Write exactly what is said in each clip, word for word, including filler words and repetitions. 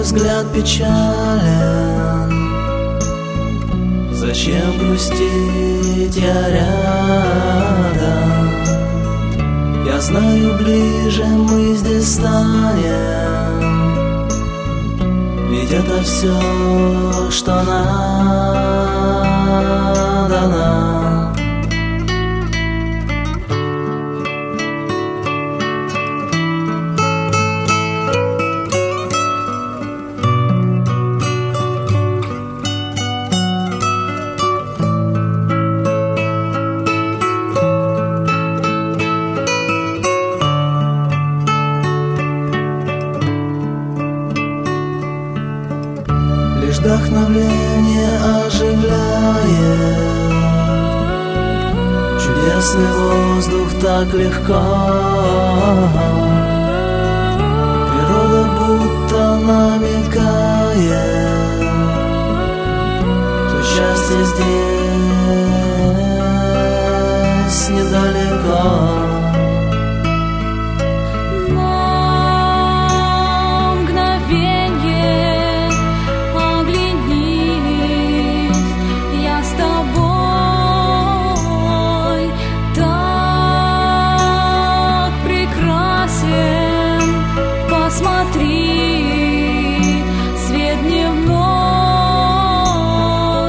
взгляд печален. Зачем грустить, я рядом? Я знаю, ближе мы здесь станем, ведь это все, что надо нам. Лишь вдохновение оживляет, чудесный воздух так легко. Природа будто намекает, что счастье здесь недалеко. Смотри, свет дневной.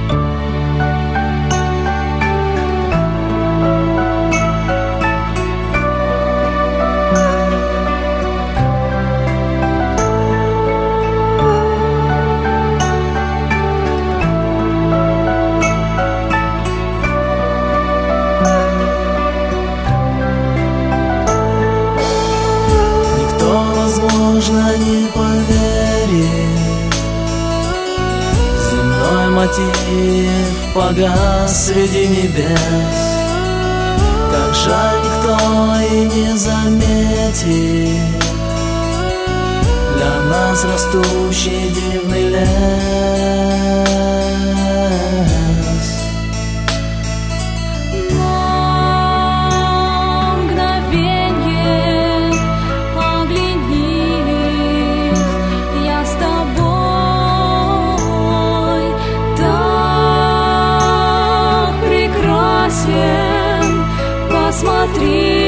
Возможно, не поверит, земной мотив погас среди небес. Как жаль, никто и не заметит для нас растущий дивный лес. Посмотри.